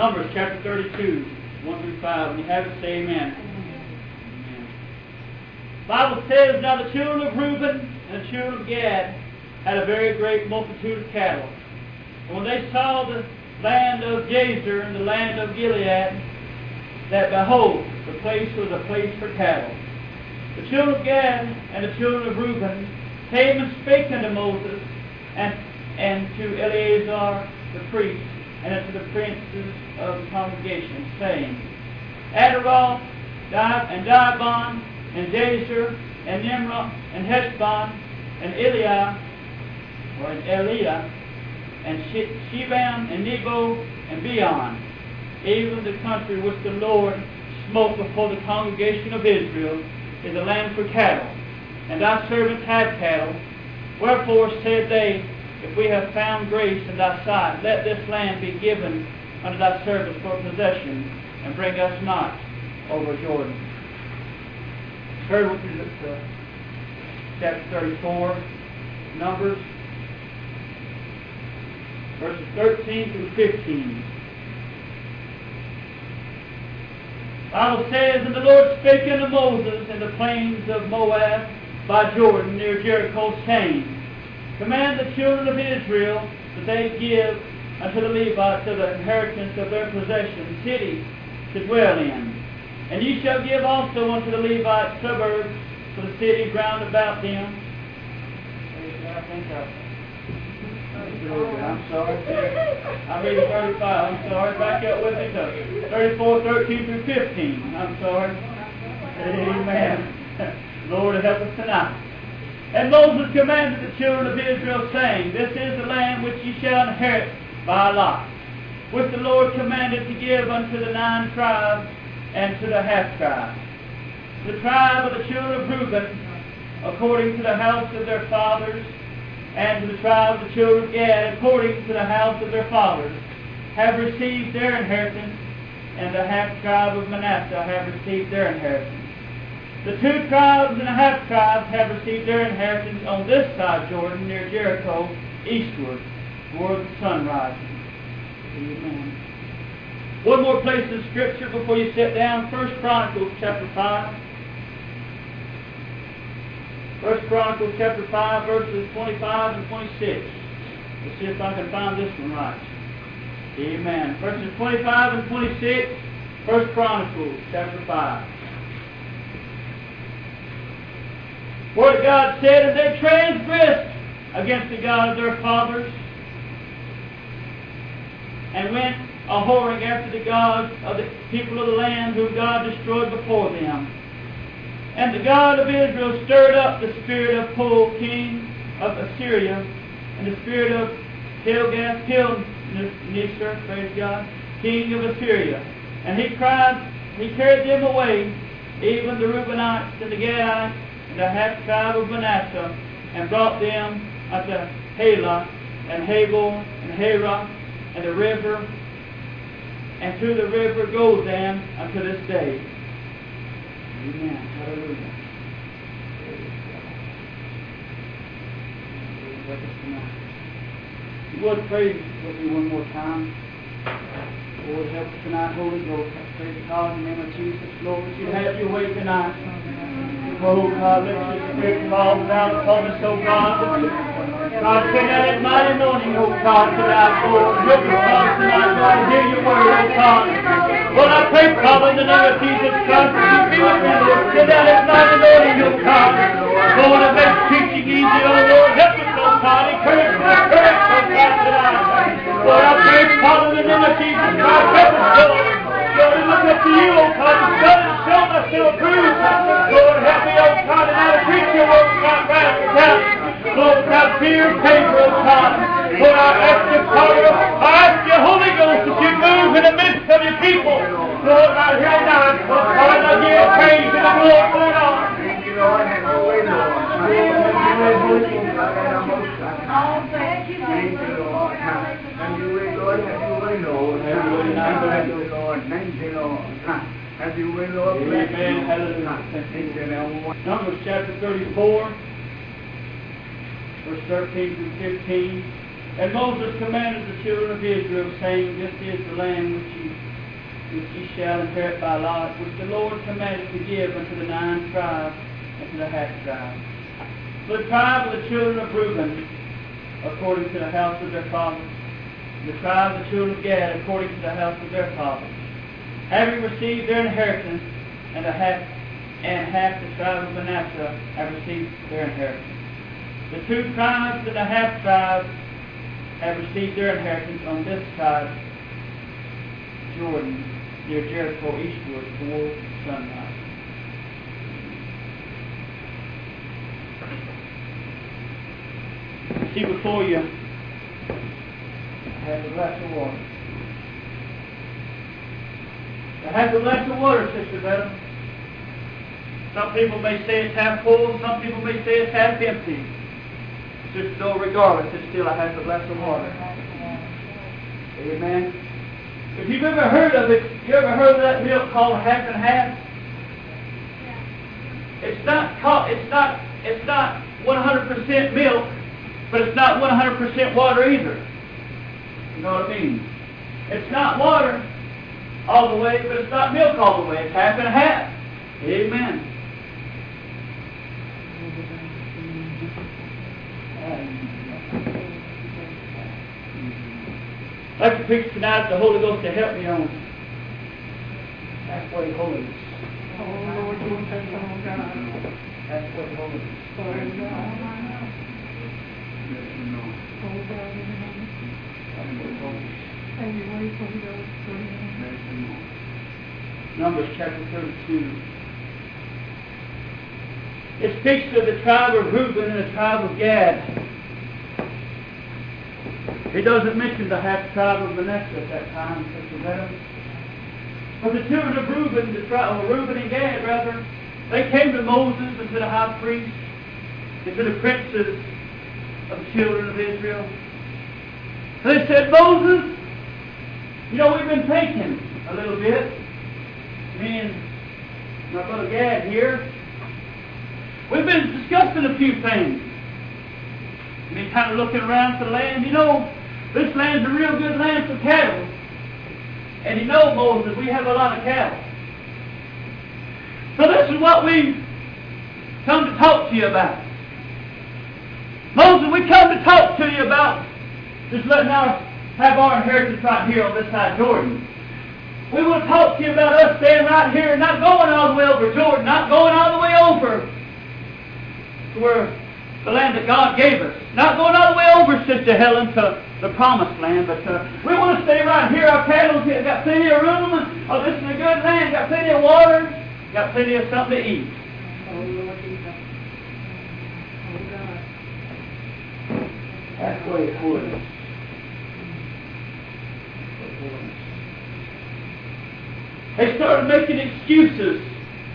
Numbers chapter 32, 1 through 5. When you have it, say amen. Amen. The Bible says, Now the children of Reuben and the children of Gad had a very great multitude of cattle. And when they saw the land of Jazer and the land of Gilead, that behold, the place was a place for cattle. The children of Gad and the children of Reuben came and spake unto Moses and to Eleazar the priest and unto the princes of the congregation, saying, Adaroth and Dibon and Jazer and Nimrah and Heshbon and Eliah and Shebam and Nebo and Beon, even the country which the Lord smote before the congregation of Israel, is a land for cattle, and thy servants have cattle. Wherefore said they, If we have found grace in thy sight, let this land be given unto thy servants for possession, and bring us not over Jordan. Turn with me to chapter 34, Numbers, verses 13 through 15. The Bible says, And the Lord spake unto Moses in the plains of Moab by Jordan near Jericho, saying, Command the children of Israel that they give unto the Levites of the inheritance of their possession cities to dwell in. And ye shall give also unto the Levites suburbs for the cities round about them. I'm sorry. I'm reading 35. I'm sorry. Back up with me to 34, 13 through 15. I'm sorry. Amen. Lord, help us tonight. And Moses commanded the children of Israel, saying, This is the land which ye shall inherit by lot, which the Lord commanded to give unto the 9 tribes and to the half tribe. The tribe of the children of Reuben, according to the house of their fathers, and to the tribe of the children of Gad, according to the house of their fathers, have received their inheritance, and the half tribe of Manasseh have received their inheritance. The 2 tribes and a half tribes have received their inheritance on this side Jordan, near Jericho, eastward, toward the sun rising. Amen. One more place in Scripture before you sit down. 1 Chronicles chapter 5. 1 Chronicles chapter 5, verses 25 and 26. Let's see if I can find this one right. Amen. Verses 25 and 26, 1 Chronicles chapter 5. Where God said, And they transgressed against the God of their fathers, and went a-whoring after the gods of the people of the land, whom God destroyed before them. And the God of Israel stirred up the spirit of Pul, king of Assyria, and the spirit of Tilgath-Pilneser, praise God, king of Assyria. And he carried them away, even the Reubenites and the Gadites, and the half tribe of Manasseh, and brought them unto Halah, and Habor, and Harah, and the river, and to the river Gozan unto this day. Amen. Hallelujah. You would pray with me one more time. Lord, help us tonight, Holy Ghost. I pray God in the name of Jesus, Lord, that you have your way tonight. Oh God, let your Spirit fall down upon us, oh God. God, send out that mighty anointing, oh God, tonight, Lord. Help us, God, tonight, God, to hear your word, oh God. Lord, I pray, Father, in the name of Jesus Christ, that you be with me, Lord. Send out that mighty anointing, oh God. Lord, it makes preaching easy, oh Lord. Help us, oh God. Encourage my courage, oh God, tonight. Lord, I pray, Father, in the name of Jesus Christ, help us, Lord. Lord, we look up to you, oh God, to study and show myself approved. Lord, help me, oh God, and how to preach your word, God, right now. Lord, without fear and favor, oh God. Lord, I ask you, Father, I ask you, Holy Ghost, that you move in the midst of your people. Lord, right here tonight. Lord, God, I give you praise and the glory for it all. Thank you, Lord. Have your way, Lord. Thank you, Lord. Thank you, Lord. Have your way, Lord. Have your way, Lord. Have your way, Lord. Thank you, Lord. Have your way, Lord. Amen. Hallelujah. Numbers chapter 34, verse 13 through 15. And Moses commanded the children of Israel, saying, This is the land which ye shall inherit by lot, which the Lord commanded to give unto the 9 tribes and to the half tribe. The tribe of the children of Reuben, according to the house of their fathers. The tribe of the children of Gad, according to the house of their fathers. Having received their inheritance, and half the tribe of Manasseh have received their inheritance. The 2 tribes and the half tribe have received their inheritance on this side Jordan, near Jericho, eastward toward sunrise. See before you, I have a glass of water. I have a glass of water, Sister Beth. Some people may say it's half full, some people may say it's half empty. Sister, though, regardless, it's still I have a glass of water. Amen. If you've ever heard of it, you ever heard of that milk called half and half? It's not 100% milk, but it's not 100% water either. You know what I mean? It's not water all the way, but it's not milk all the way. It's half and half. Amen. I'd like to preach tonight the Holy Ghost to help me on halfway holiness. Oh Lord, you want that song, God? Halfway holiness. Oh God. Yes, you know. Oh God, in the name. Halfway holiness. And you wait for the Ghost. Yes, you know. Numbers chapter 32. It speaks of the tribe of Reuben and the tribe of Gad. He doesn't mention the half tribe of Manasseh at that time, Sister Beth. But the children of Reuben, Reuben and Gad, rather, they came to Moses and to the high priest and to the princes of the children of Israel. They said, Moses, you know, we've been thinking a little bit. Me and my brother Gad here. We've been discussing a few things. Been kind of looking around for the land. You know, this land's a real good land for cattle. And you know, Moses, we have a lot of cattle. So this is what we come to talk to you about. Moses, we come to talk to you about just letting have our inheritance right here on this side of Jordan. We want to talk to you about us staying right here, not going all the way over Jordan, not going all the way over to where the land that God gave us. Not going all the way over, Sister Helen, to the promised land, but we want to stay right here. Our cattle got plenty of room. Oh, this is a good land. Got plenty of water. Got plenty of something to eat. Oh Lord Jesus. Oh God. Halfway holiness. They started making excuses.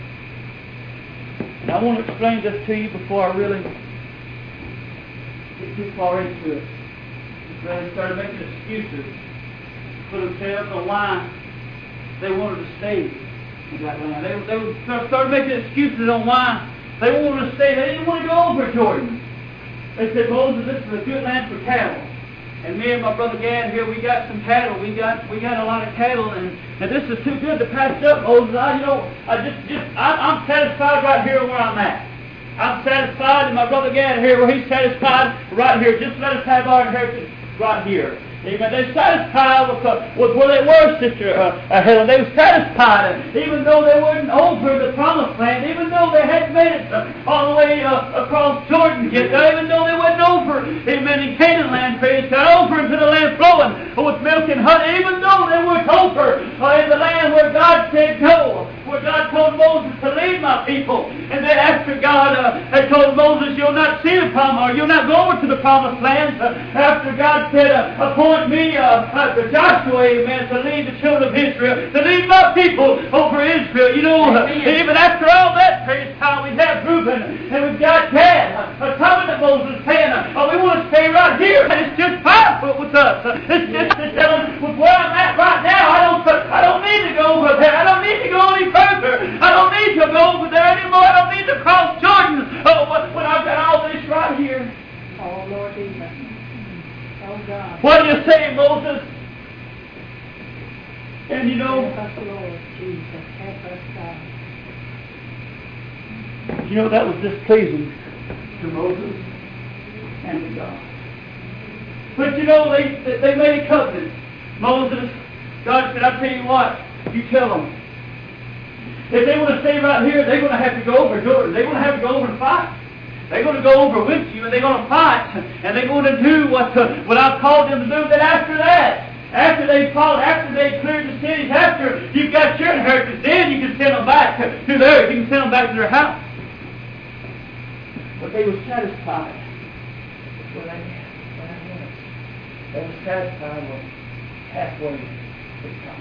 And I want to explain this to you before I really get too far into it. They started making excuses for themselves on why they wanted to stay in that land. They started making excuses on why they wanted to stay. They didn't want to go over Jordan. They said, Moses, this is a good land for cattle. And me and my brother Gad here, we got some cattle. We got a lot of cattle, and this is too good to pass up, Moses. I'm satisfied right here where I'm at. I'm satisfied, and my brother Gad here, where he's satisfied right here. Just let us have our inheritance right here. Amen. They're satisfied with where they were, Sister Helen. They were satisfied, and even though they weren't over the promised land, even though they hadn't made it all the way across Jordan yet, even though they went over, amen, in Canaan land, praise God, over into the land flowing with milk and honey, even though they weren't over in the land where God said go, where God told Moses to lead my people. And then after God had told Moses, you'll not see the promise, or you'll not go over to the promised land, after God said, appoint me, Joshua, amen, to lead the children of Israel, to lead my people over Israel. You know, even after all that, praise God, we have Reuben, and we've got Gad coming to Moses saying, we want to stay right here. And it's just fine with us. It's just with where I'm at right now. I don't need to go over there. I don't need to go any further. I don't need to go over there anymore. I don't need to cross Jordan when I've got all this right here. Oh Lord Jesus. Oh God. And you know, Help us, Lord Jesus. Help us, God. you know, that was displeasing to Moses and to God. But you know, they made a covenant. Moses, God said, I'll tell you what, you tell them. If they want to stay right here, they're going to have to go over Jordan. They're going to have to go over and fight. They're going to go over with you, and they're going to fight, and they're going to do what I've called them to do. Then after that, after they fought, after they cleared the cities, after you've got your inheritance, then you can send them back to theirs. You can send them back to their house. But they were satisfied with what I had. They were satisfied with halfway to come.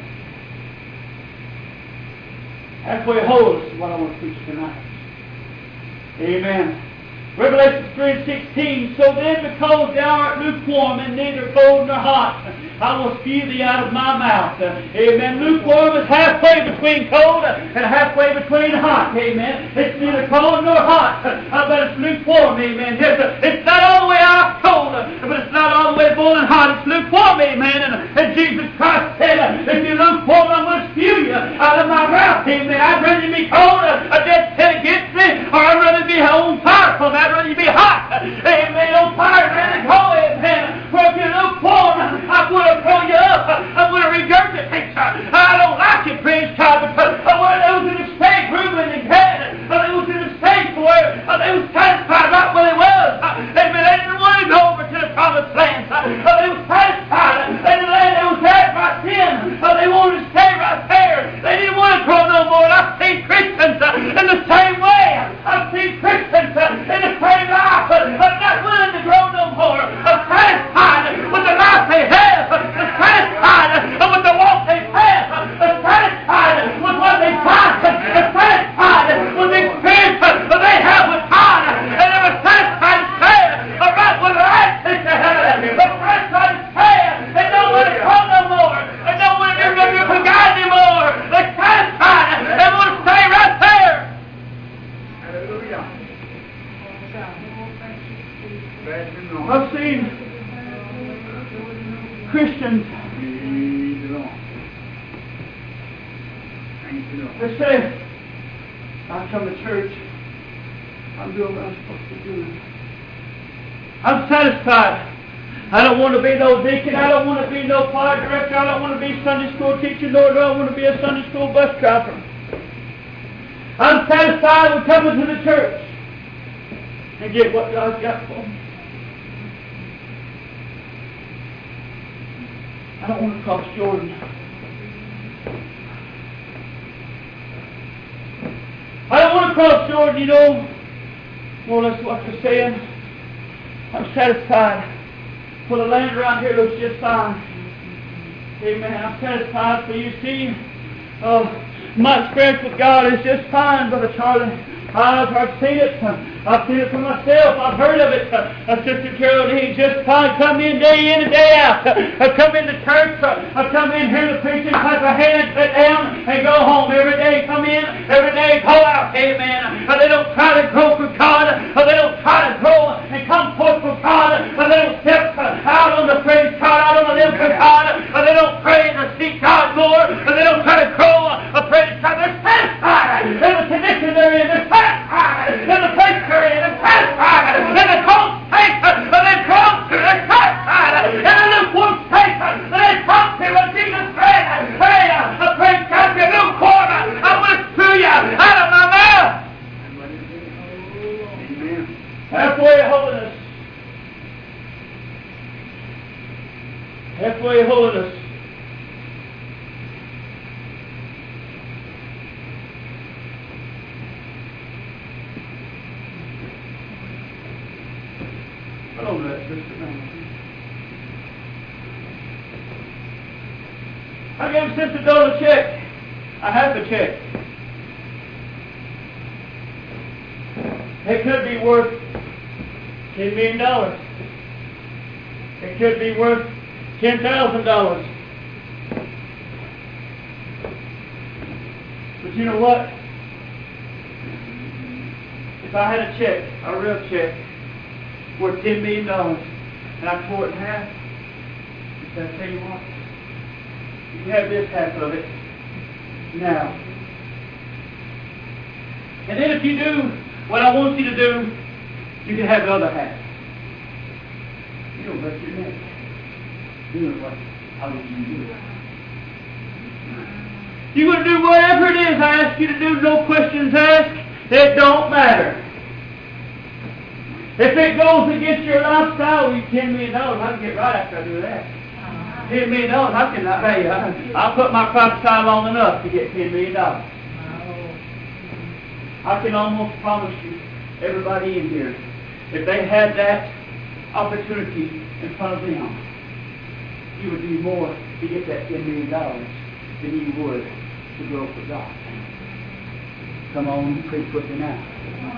Halfway wholeness is what I want to preach tonight. Amen. Revelation 3:16. So then, because thou art lukewarm and neither cold nor hot, I will spew thee out of my mouth. Amen. Lukewarm is halfway between cold and halfway between hot. Amen. It's neither cold nor hot, but it's lukewarm. Amen. It's not all the way out cold, but it's not all the way boiling hot. It's lukewarm. Amen. And Jesus Christ said, if you're lukewarm, I'm going to spew you out of my mouth. Amen. I'd rather you be cold, a dead set against me, or I'd rather be on fire from that. I'd rather you be hot. Amen. On fire, ready to go. Amen. For if you're lukewarm, I'm going to throw you up. I'm going to regurgitate you. I don't like it, praise God, because when they was in the state, Reuben and Gad, they was in the state where they was satisfied right where they was. Amen. They didn't want to go over to the promised land. They was satisfied in the land they was at right then. They wanted to stay right there. They didn't want to grow no more. And I've seen Christians in the same way. I've seen Christians in the same life, not willing to grow no more. Satisfied with the life they have. Satisfied with the walk they have. Satisfied with what they find. Satisfied with the experience that they have with God. And they were satisfied to stay right where they're at. Satisfied to stay and don't want to grow no more. And don't want to be for God anymore. They're satisfied and want to stay right there. Hallelujah. I've seen Christians, they say, I come to church, I'm doing what I'm supposed to do. I'm satisfied. I don't want to be no deacon, I don't want to be no choir director, I don't want to be Sunday school teacher, nor do I want to be a Sunday school bus driver. I'm satisfied with coming to the church and get what God's got for me. I don't want to cross Jordan. I don't want to cross Jordan, you know. More or less what they're saying. I'm satisfied. For the land around here looks just fine. Amen. I'm satisfied. For you see, my experience with God is just fine, Brother Charlie. I've seen it. I've seen it for myself. I've heard of it. Sister Geraldine, just fine. Come in day in and day out. Come into church. Come in, hear the preaching, clap a hand, sit down, and go home. Every day come in, every day go out. Amen. They don't try to grow for God. They don't try to grow and come forth for God. They don't step out on the praise God, out on the limb for God. They don't pray and seek God more. They don't try to grow a praise God. They're satisfied in the condition they're in. They're satisfied in the place they're in. They're satisfied in the cold state that they've grown to. They're satisfied in the lukewarm state that they've come to. When Jesus said, hey, praise God, you're lukewarm. I'm going to spew you out of my mouth. Amen. Halfway holiness. Halfway holiness. Hello there, Sister. I gave Sister Dole a check. I have a check. It could be worth $10 million. It could be worth $10,000. But you know what? If I had a check, a real check, worth $10 million, and I tore it in half, I tell you what, You can have this half of it now. And then if you do what I want you to do, you can have the other half. You don't hurt your neck. Doing what I want you to do. You're going to do whatever it is I ask you to do, no questions asked. It don't matter. If it goes against your lifestyle, you $10 million, I can get right after I do that. $10 million, I cannot pay you. I'll put my lifestyle long enough to get $10 million. I can almost promise you, everybody in here, if they had that opportunity in front of them, you would do more to get that $10 million than you would to grow for God. Come on, please put me now.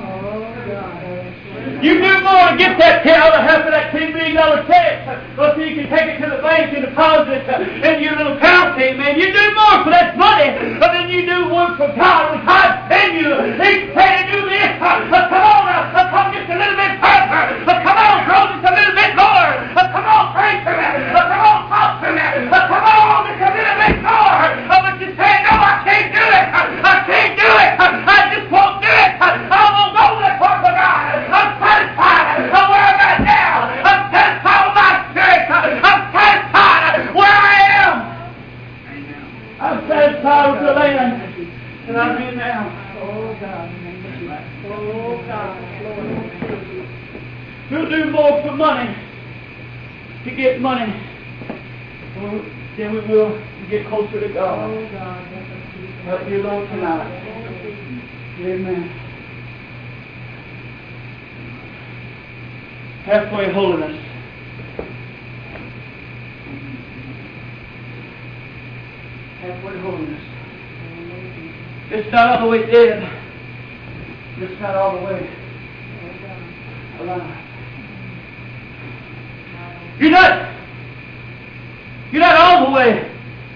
You do more to get that other half of that $10 million check, so you can take it to the bank and deposit it in your little account, man. You do more for that money than you do work for God. When God send you, He's saying to do this. Come on, come just a little bit further. Come on, grow just a little bit more. Come on, pray to me. Come on, talk to me. Come on, just a little bit more. But you say, no, I can't do it. I can't do it. I just won't do it. I won't go to the court of God. I'm satisfied where I'm at now. I'm satisfied with my spirit. I'm satisfied where I am. I'm satisfied with the land that I'm in now. Oh God. Oh God. We'll do more for money to get money than we will to get closer to God. Oh God. Help you, Lord, tonight. Amen. Halfway holiness. Halfway holiness. It's not all the way dead. It's not all the way alive. You're not all the way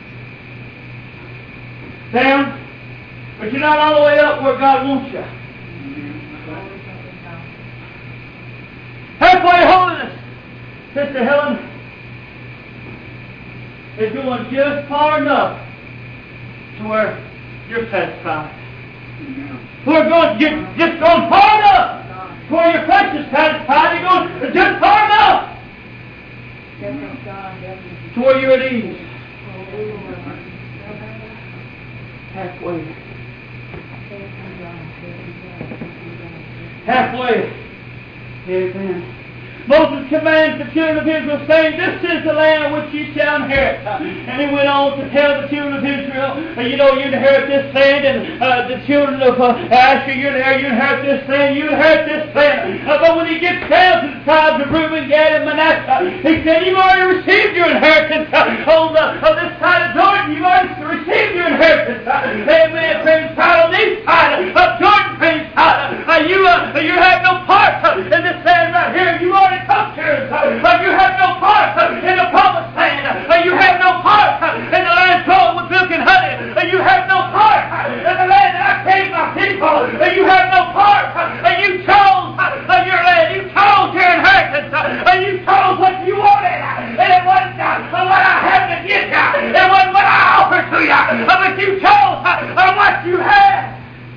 down, but you're not all the way up where God wants you. Halfway holiness, Sister Helen, is going just far enough to where you're satisfied. We're going just going far enough to where your flesh is satisfied. You're going just far enough to where you're at ease. Halfway. Halfway. Amen. Moses commands the children of Israel, saying, "This is the land which ye shall inherit." And he went on to tell the children of Israel, you inherit this land, and the children of Asher, you inherit this land, you inherit this land. But when he gets down to the tribes of Reuben, Gad, and Manasseh, he said, "You've already received your inheritance on this side of Jordan. You've already received your inheritance. Amen. Praise God. On this side of Jordan, praise God. You have no part in this land right here. You already took yours. You have no part in the promised land. You have no part in the land flowing with milk and honey. You have no part in the land that I gave my people. You have no part. You chose your land. You chose your inheritance. You chose what you wanted. And it wasn't what I had to give you. It wasn't what I offered to you. But you chose what you had.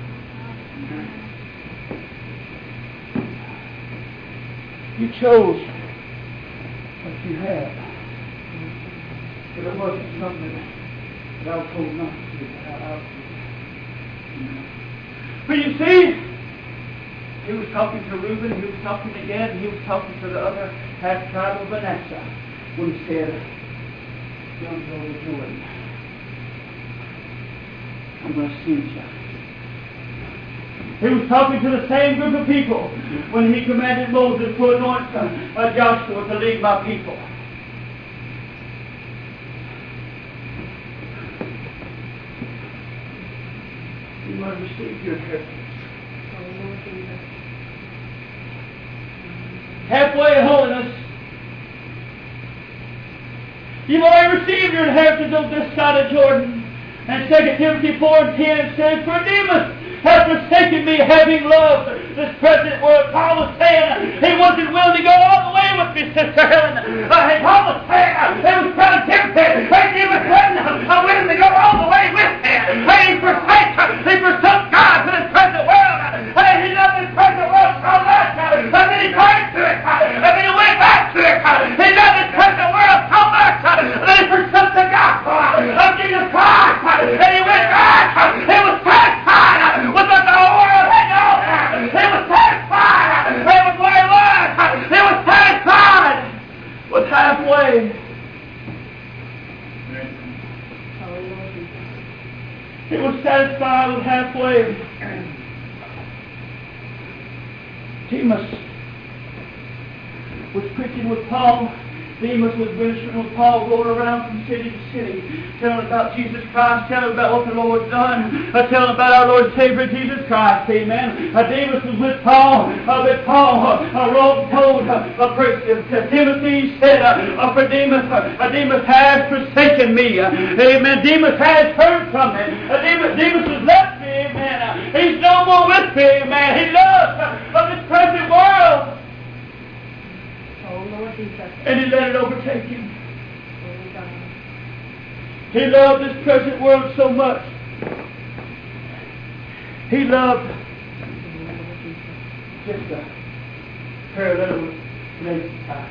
You chose what you had. But it wasn't something that I was told not to do. But you see, he was talking to Reuben, he was talking to Gad, and he was talking to the other half tribe of Manasseh when he said, "Don't go to Jordan. I'm going to send you." He was talking to the same group of people when he commanded Moses to anoint Joshua to lead my people. You must receive your inheritance. Halfway in holiness. You've already received your inheritance on this side of Jordan. And 2 Timothy 4:10 says, "For Demas, has forsaken me, having loved this present world. Paul was saying he wasn't willing to go all the way with me, Sister Helen. Paul was saying he was trying to tempt me. He was saying I'm willing to go all the way with him. He forsook God for this present world. He loved this present world so much. And then he turned to it. And then he went back to it. He loved this present world so much. And then he forsook the gospel of Jesus Christ. And he went back. He was satisfied with what the whole world had to offer. He was satisfied with where he was. He was satisfied with halfway. He was satisfied with halfway. Demas was preaching with Paul. Demas was ministering with Paul, going around from city to city, telling about Jesus Christ, telling about what the Lord's done, telling about our Lord and Savior Jesus Christ. Amen. Demas was with Paul, but Paul wrote and told Timothy, said, for Demas has forsaken me. Amen. Demas has turned from me. Demas has left me. Amen. He's no more with me. Amen. He loves of this present world. And he let it overtake him. He loved this present world so much. He loved just a parallel with today's time.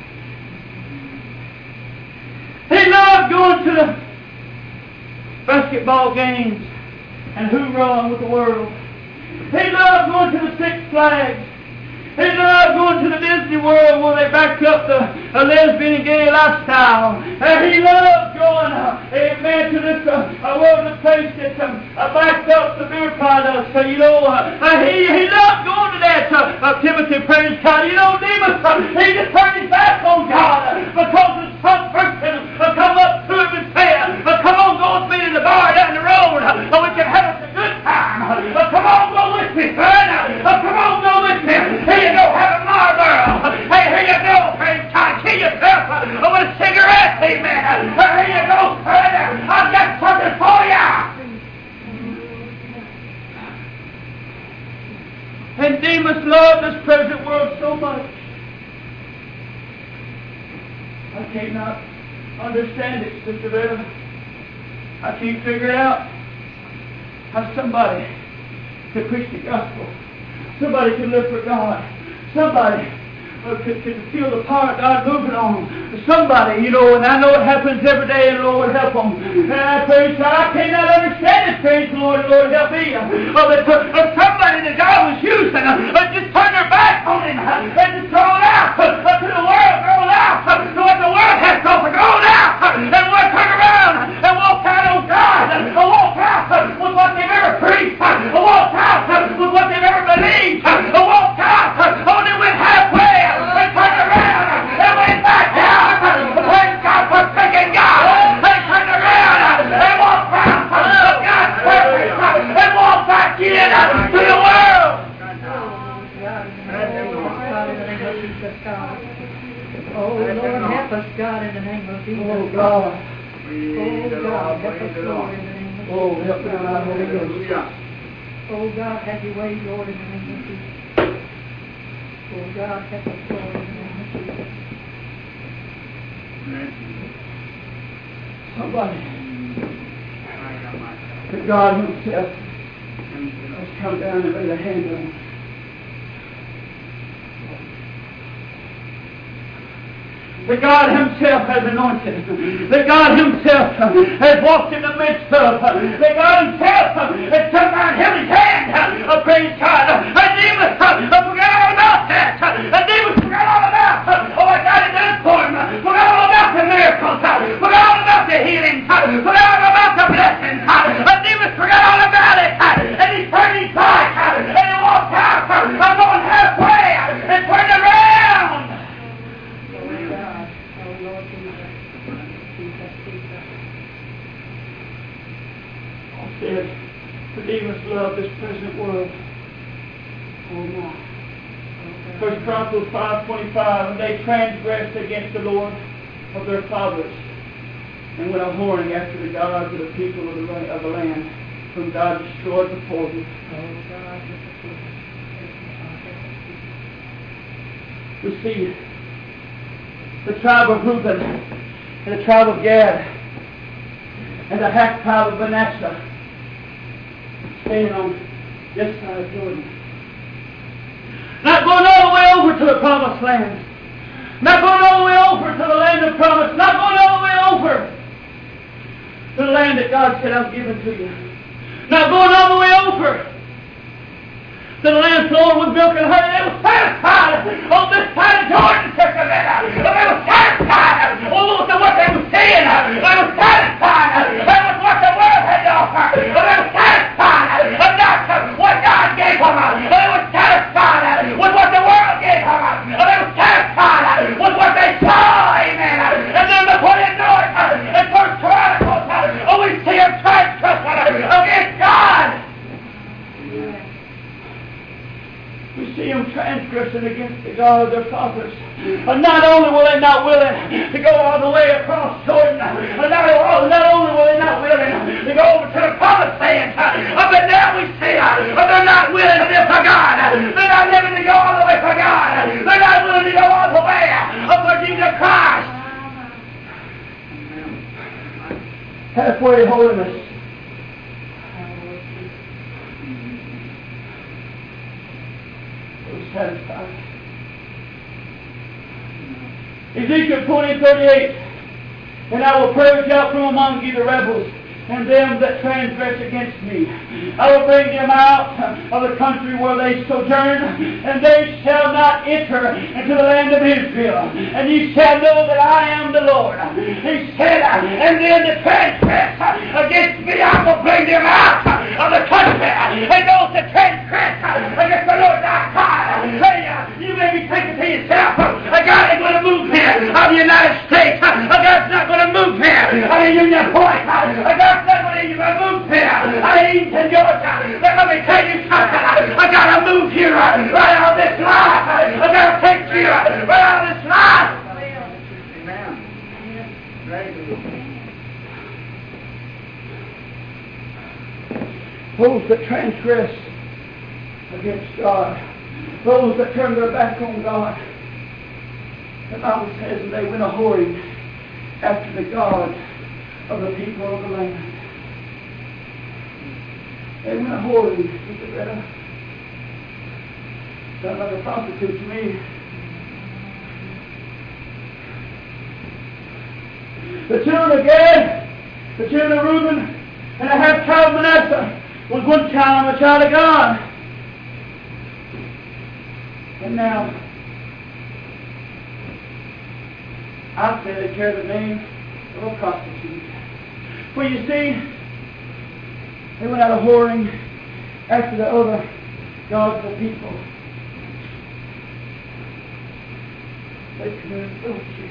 He loved going to the basketball games and hoorahing with the world. He loved going to the Six Flags. He loved going to the Disney World where they backed up the lesbian and gay lifestyle. And he loved going, amen, to this worldly place that backed up the beer products. He loved going to that. Timothy, praise God. Demas, he just turned his back on God because some person come up to him and say, come on, go with me to the bar down the road. We can have us a good time. Come on, go with me, son. Come on, go with me. Here you go, have a Marlboro. Hey, here you go, praise God. Kill yourself with a cigarette, amen. Here you go, son. I've got something for you. And Demas loved this present world so much. I cannot understand it, Sister Bella. I can't figure it out. How somebody could preach the gospel. Somebody could live for God. Somebody could feel the power of God moving on. Somebody, and I know it happens every day, and the Lord help them. And I praise God. I cannot understand it, praise the Lord, and Lord help me. But somebody that God was using just turned their back on him and just thrown out to the world, thrown out to what the world has to offer, thrown out and want to turn around and walk out on God, and walk out with what they've ever preached, walk out with what they've ever believed, walk out only went halfway. And turned around and went back down. Praise God for thinking God. They turned around and walked back to God's purpose and walked back into the world. Oh, Lord, help us, God, in the name of Jesus. Oh, God. Oh, God, help us, Lord, in the name of Jesus. Oh, help us, our Holy Ghost. Oh, God, have your way, Lord, in the name of Jesus. Oh, God, help us, Lord, in the name of Jesus. Somebody, that God himself has come down and laid a hand on. That God himself has anointed. That God himself has walked in the midst of. That God himself has come down and held his hand. Praise God. And Demas forgot all about that. And Demas forgot all about what God had done for him. Forgot all about the miracles. Forgot all about the healing. Forgot all about the blessings. And Demas forgot all about it. And he turned his back. And he walked out. Going halfway. And turned around. Said, for Demas loved this present world. Oh my. 1 Chronicles 5:25, and they transgressed against the Lord of their fathers, and went a whoring after the gods of the people of the land. whom God destroyed before you. We see the tribe of Reuben and the tribe of Gad and the half tribe of Manasseh standing on this side of Jordan. Not going all the way over to the promised land. Not going all the way over to the land of promise. Not going all the way over to the land that God said, I've given to you. Not going all the way over to the land flowing with milk and honey. They were satisfied on this side of Jordan, Sister Lena. They were satisfied with what they were seeing. They were satisfied with what the world had to offer. They were satisfied not what God gave them. They were satisfied with what the world gave them. They were satisfied with what they saw. Amen. And then before they knew it, in First Chronicles, we see them transgressing against God. We see them transgressing against the God of their fathers. And not only were they not willing to go all the way across Jordan, and not only were they not willing to go over to the promised land, but now we see they're not willing to live for God. They're not willing to go all the way for God. They're not willing to go all the way for Jesus Christ. Halfway holiness. Satisfied. Ezekiel 20:38, and I will purge out from among you the rebels and them that transgress against me. I will bring them out of the country where they sojourn, and they shall not enter into the land of Israel. And ye shall know that I am the Lord. He said, and then the transgress against me, I will bring them out of the country. And those that transgress against the Lord thy God, you may be thinking to yourself, God ain't going to move here of the United States. God's not going to move here of the Union Point. God's not going to move here of Eaton, Georgia. But let me tell you something. I got to move you right out of this life. I got to take you right out of this life. Amen. Those that transgress against God, those that turn their back on God, the Bible says that they went a whoring after the gods of the people of the land. They went a whoring, Sister Greta. Sounds like a prostitute to me. The children of Gad, the children of Reuben, and the half child of Manasseh was one child, a child of God. And now, I say they carry the name of a prostitute. For you see, they went out a whoring after the other gods of the people. They committed adultery.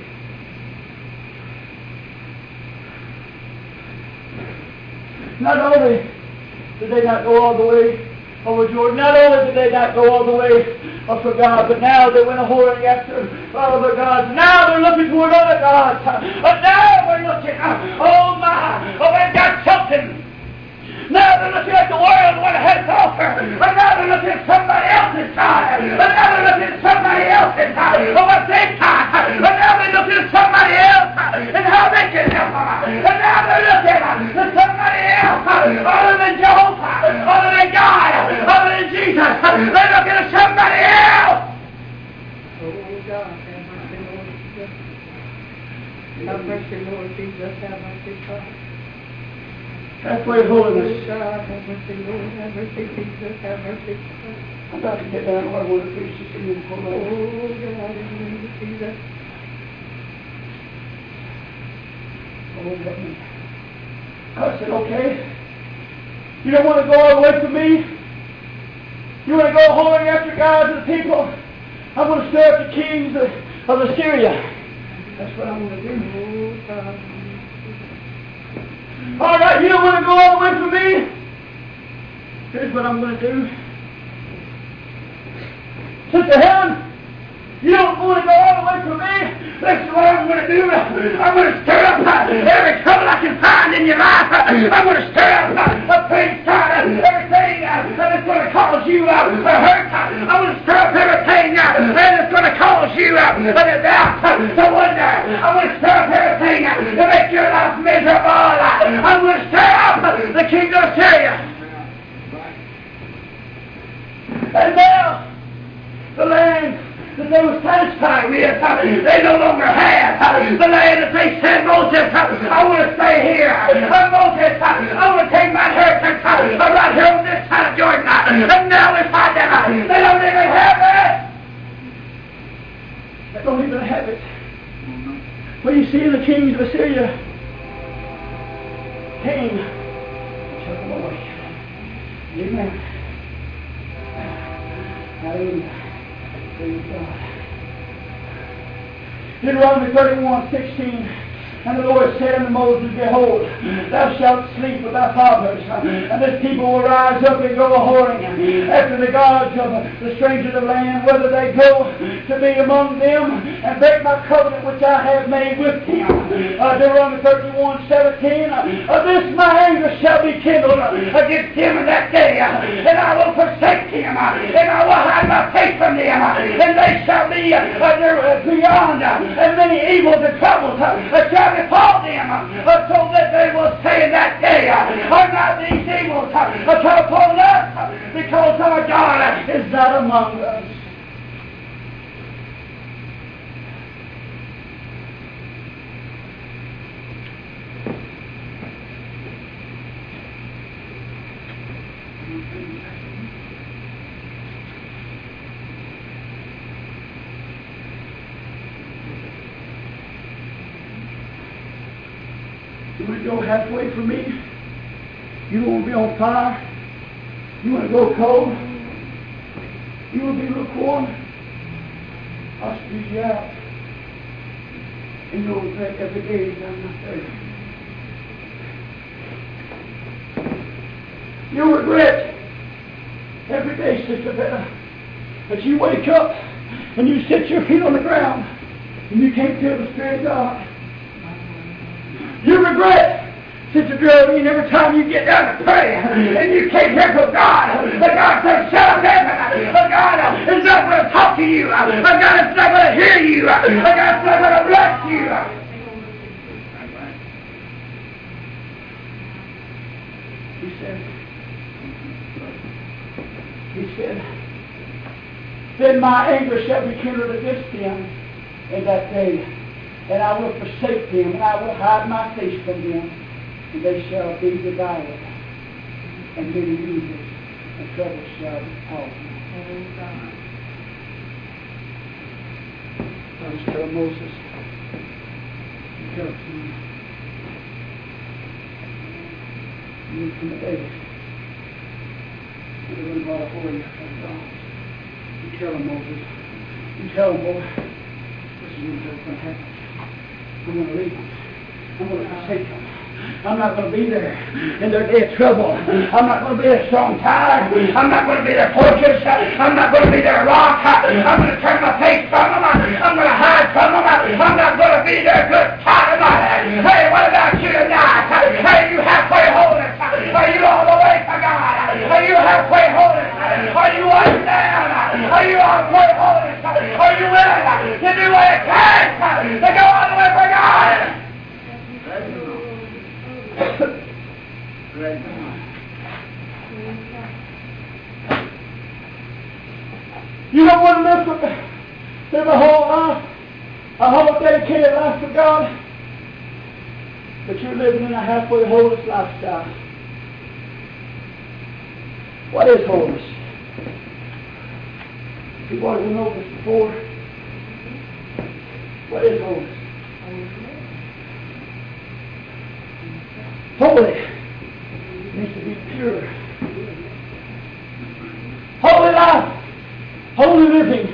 Not only did they not go all the way over Jordan, not only did they not go all the way for God, but now they went a whoring after other gods. Now they're looking toward other gods. But now we're looking, oh my, they've got something. Now they're looking at the world, what it has to offer. But now they're looking at somebody else's side. But now they're looking at somebody else's side of what they've got. But now they're looking at somebody else and how they can help them. And now they're looking at somebody else other than Jehovah, other than God, other than Jesus. They're looking at somebody else. Oh God, have mercy, Lord Jesus. Have mercy, Lord Jesus. Have mercy, God. Halfway holiness. Oh God, have mercy, Lord. Have mercy, Jesus. Have mercy. I'm about to get down where I want to preach this evening for Oh God, in the name of Jesus. Oh, help me. I said, okay. You don't want to go all the way from me? You want to go whoring after God and the people? I'm going to stir up the kings of Assyria. That's what I'm going to do. Oh God. All right, you don't want to go all the way from me? Here's what I'm going to do. Sister Helen, you don't want to go all the way from me? This is what I'm going to do. I'm going to stir up every trouble I can find in your life. I'm going to stir up a big time. the doubt, the wonder. I'm going to stir up everything to make your life miserable. I'm going to stir up the kingdom of Syria. And now, the land that they were satisfied with, they no longer have. The land that they said, Moses, I want to stay here. Moses, I want to take my inheritance right here on this side of Jordan. And now we find them. They don't even have it. They don't even have it. Well, you see, the kings of Assyria came and took them away. Amen. Hallelujah. Praise God. Deuteronomy 31:16. And the Lord said unto Moses, Behold, thou shalt sleep with thy fathers, and this people will rise up and go a-whoring after the gods of the strangers of the land, whether they go to be among them and break my covenant which I have made with them. Deuteronomy 31:17. This my anger shall be kindled against them in that day, and I will forsake them, and I will hide my face from them, and they shall be beyond, and many evils and troubles shall befall them, so that they will say in that day, are not these evils come upon us, because our God is not among us. You want to go halfway from me? You want to be on fire? You want to go cold? You want to be lukewarm? I'll squeeze you out. And you'll regret every day that I'm not there. You'll regret every day, Sister Bella, that you wake up and you sit your feet on the ground and you can't feel the Spirit of God. You regret, Sister Geraldine, every time you get down to pray and you can't hear from God. God says, shut up, heaven. God is not going to talk to you. God is not going to hear you. God is not going to bless you. He said, then my anger shall be kindled against them in that day. And I will forsake them, and I will hide my face from them, and they shall be devoured, and many evils and troubles shall befall them. I was telling Moses, tell him, you from the day, you're going to go before you from God. You tell him, Moses, you tell him, boy, this is what's going to happen. I'm going to leave them. I'm going to forsake them. I'm not going to be there in their day of trouble. I'm not going to be their strong tower. I'm not going to be their fortress. I'm not going to be their rock. I'm going to turn my face from them. I'm going to hide from them. I'm not going to be their good time. Hey, what about you tonight? Hey, you halfway holding? Are you all the way for God? Are you halfway holding? Are you on down? Are you halfway holding? Are you willing to do what it takes to go all the way for God? You don't want to live a whole life, a whole dedicated life for God, but you're living in a halfway holiness lifestyle. What is holiness? People already know this before. What is holiness? Holy means to be pure. Holy life, holy living,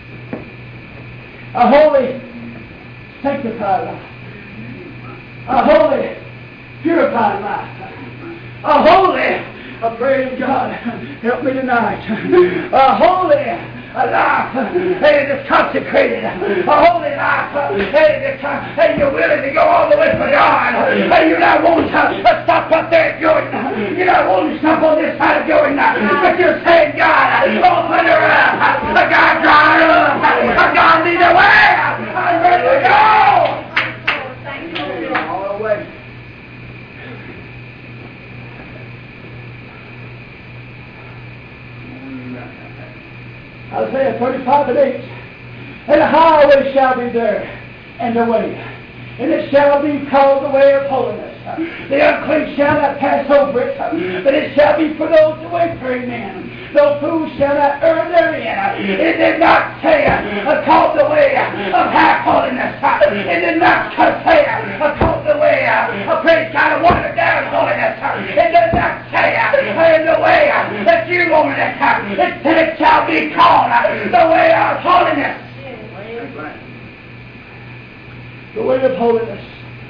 a holy sanctified life, a holy purified life, a holy, I pray to God, help me tonight, a holy life, hey, that's consecrated, a holy life, hey, you're willing to go all the way for God, hey, you're not wanting to stop up there at Jordan, you're not wanting to stop on this side of Jordan, but you're saying, God, open her up, God, dry her up, God, lead the way, Isaiah 35:8. And the highway shall be there, and the way. And it shall be called the way of holiness. The unclean shall not pass over it, but it shall be for those who wait for Amen. No fool shall not err therein. It did not say, called the way of half holiness. It did not say, called the way of praise God and watered down holiness. It did not say, in the way that you wanted it. It said it shall be called the way of holiness. The way of holiness.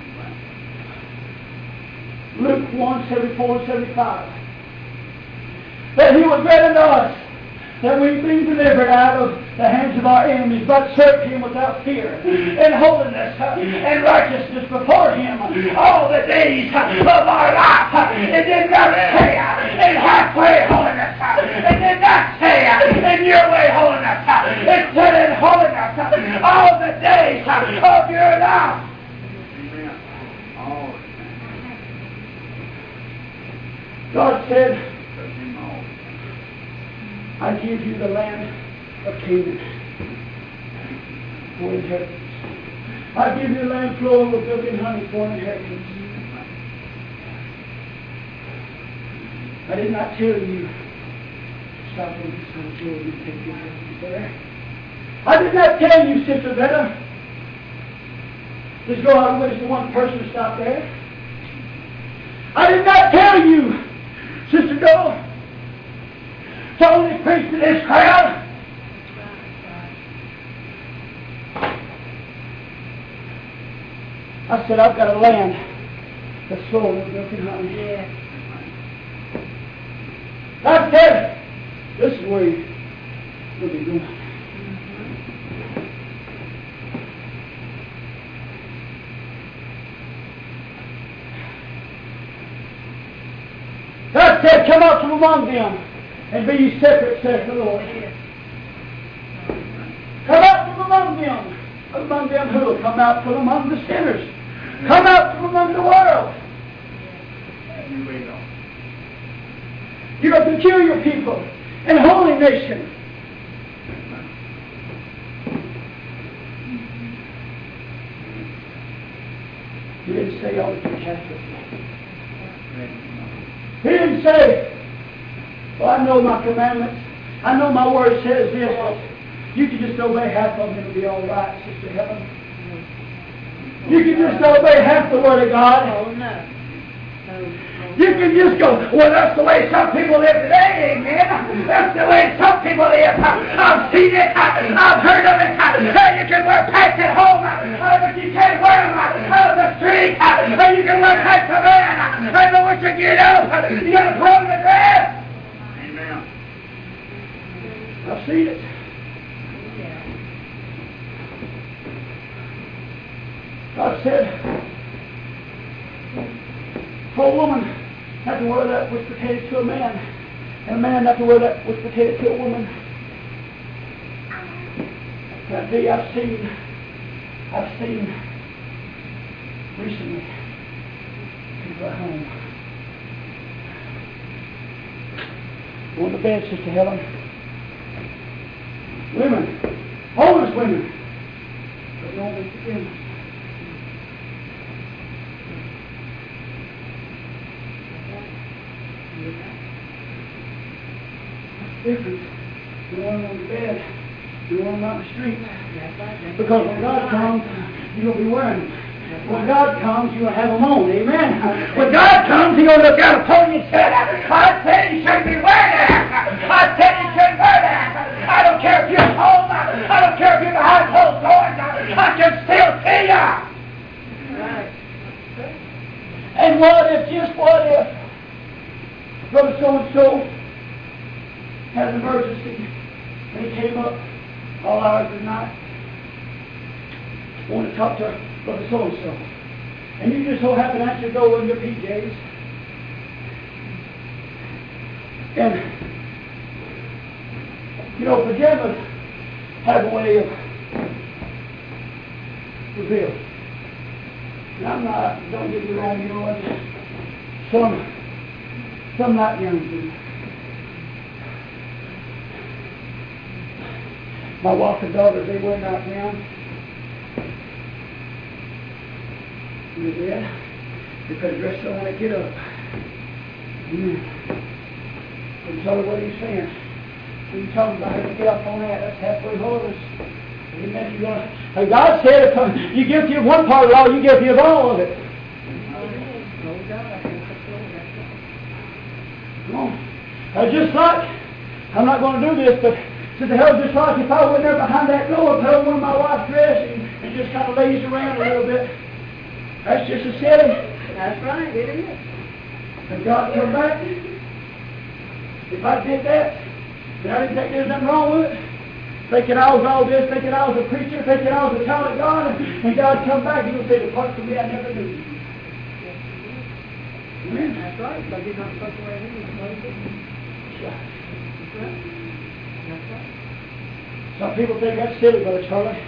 Luke 1:74-75. That He was read unto us, that we be delivered out of the hands of our enemies, but serve Him without fear, in holiness and righteousness before Him all the days of our life. It did not say in halfway holiness. It did not say in your way holiness. It said in holiness all the days of your life. God said, I give you the land of Canaan for inheritance. I give you land flowing with milk and honey for inheritance. I did not tell you stop on this little Jordan and take your husband there. I did not tell you, Sister Betta, just go out and witness to one person to stop there. I did not tell you, Sister Doe, to only preach to this crowd. I said, I've got a land that's flowing with milk and honey. Yeah. I said, this is where you'll be going. God said, come out from among them and be ye separate, saith the Lord. Come out from among them. Among them who will come out from among the sinners. Come out from among the world. You're a peculiar people and holy nation. He didn't say all the Catholics. He didn't say, well, I know my commandments. I know my word says this. You can just obey half of them and it'll be all right, Sister Helen. You can just obey half the Word of God. Oh, no. You can just go, well, that's the way some people live today, amen. That's the way some people live. I've seen it. I've heard of it. You can wear pants at home, but you can't wear them out of the street. You can wear pants of man. But once you get up, you got to put on the dress. Amen. I've seen it. God said, for a woman not to wear that which pertains to a man, and a man not to wear that which pertains to a woman. That day I've seen recently people at home going to bed, Sister Helen. Women, homeless women, but no one forgiveness. Difference. You want them on the bed. You want them out in the street. Because when God comes, you're going to be wearing them. When God comes, you're going to have them on. Amen. When God comes, He's going to look down upon you and say, I said you shouldn't be wearing that. I said you shouldn't wear that. I don't care if you're at home. I don't care if you're behind closed doors. I can still see you. And what if Brother so-and-so had an emergency and he came up all hours of the night, wanted to talk to Brother so-and-so, and you just so happen to answer the door in your PJs, and pajamas have a way of revealing. And I'm not, don't get me wrong, some not young people. My wife and daughters, they went out down. And they did. Because the rest of them want to get up. Amen. And tell her what he's saying. When you talking about how to get up on that, that's halfway holiness. Amen. Hey, God said, if you guilty of one part of the law, you guilty of all of it. Come on. Just like, I'm not going to do this, but to the hell, just like if I went there behind that door and put on one of my wife's dress and just kind of lazed around a little bit, that's just a setting. That's right, it is. And God come back. If I did that, then I didn't think there's nothing wrong with it. Thinking I was all this, thinking I was a preacher, thinking I was a child of God, and God come back, He will say, depart from me, I never knew you. Amen. That's right, because He's not supposed to wear any clothes. That's right. That's right. Some people think that's silly, Brother Charlie.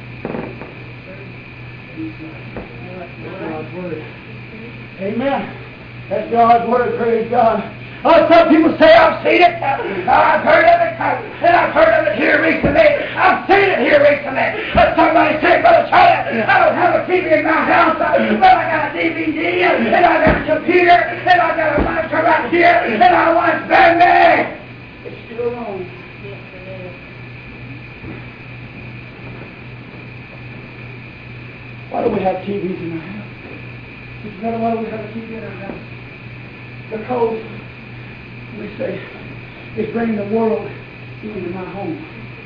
That's God's Word. Amen. That's God's Word, praise God. Oh, some people say, I've seen it. I've heard of it. And I've heard of it here recently. I've seen it here recently. But somebody said, Brother Charlie, I don't have a TV in my house, but I got a DVD, and I got a computer, and I got a monitor right here, and I watch Batman. It's still wrong. Yes, it is. Why do we have TVs in our house? Does it matter why do we have a TV in our house? Because we say, it's bringing the world into my home.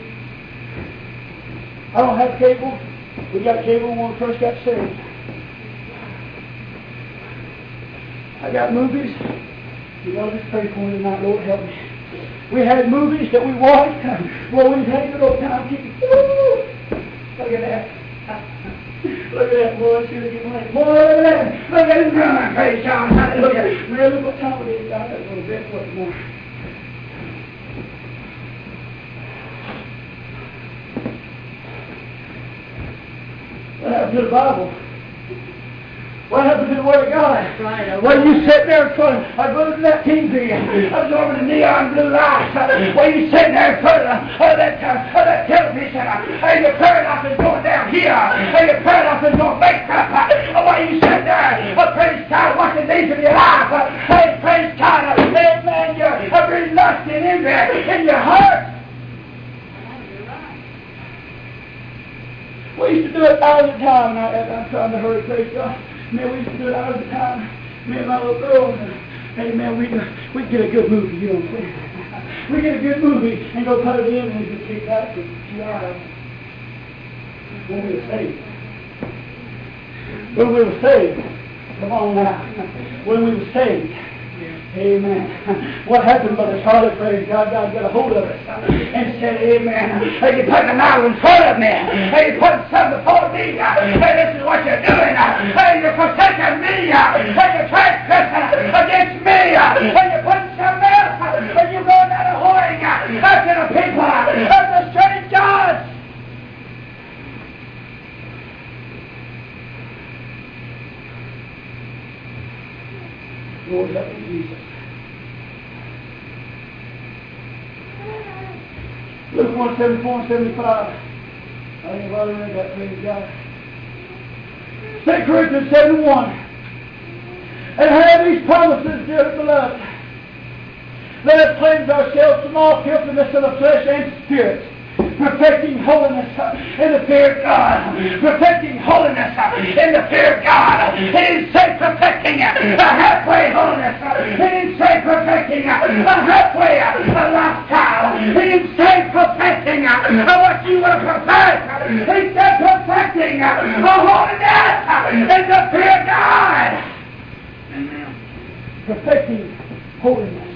I don't have cable. We got cable when we first got saved. I got movies. You know, just pray for me tonight, Lord, help me. We had movies that we watched. Well, we've had a good old time. Look at that. Look at that, boy. See what you like. Boy, look at that. Look at it. Praise God. Hallelujah. Man, look what time it is. God, that little bit. What more? What happened to the Bible? What happened to the Word of God? Right. Well, you sit there in front of, I go to that TV, absorbing the neon blue lights. Well, you sit there in front of that television, and your paradox is going down here, and your paradox is going bankrupt. While you sit there, praise God, watching these of your life, hey, praise God, amen, you're really lusting in there, in your heart. We used to do it hours at a time, and I'm trying to hurry, praise God. Man, we used to do it hours at a time. Me and my little girls, hey man, we'd get a good movie, you know what I'm saying? We'd get a good movie and go put it in and just kick back for 2 hours. When we were saved. When we were saved. Come on now. When we were saved. Amen. What happened, Brother Charlie? Praise God. God got a hold of us and said, amen. Hey, you put an idol in front of me. Hey, you put something before me. Hey, this is what you're doing. Hey, you're forsaking me. Hey, you're transgressing against me. Hey, you're putting something else. Hey, you're going down a whoring after the people, after strange gods. Lord, help me, Jesus. Luke 1:74 and 75. I think I've already read that, praise God. 2 Corinthians 7:1. And have these promises, dear beloved. Let us cleanse ourselves from all filthiness of the flesh and spirit, perfecting holiness in the fear of God. Perfecting holiness in the fear of God. He didn't say perfecting a halfway holiness. He didn't say perfecting a halfway lifestyle. He didn't say perfecting what you want to perfect. He said perfecting a holiness in the fear of God. Amen. Perfecting holiness.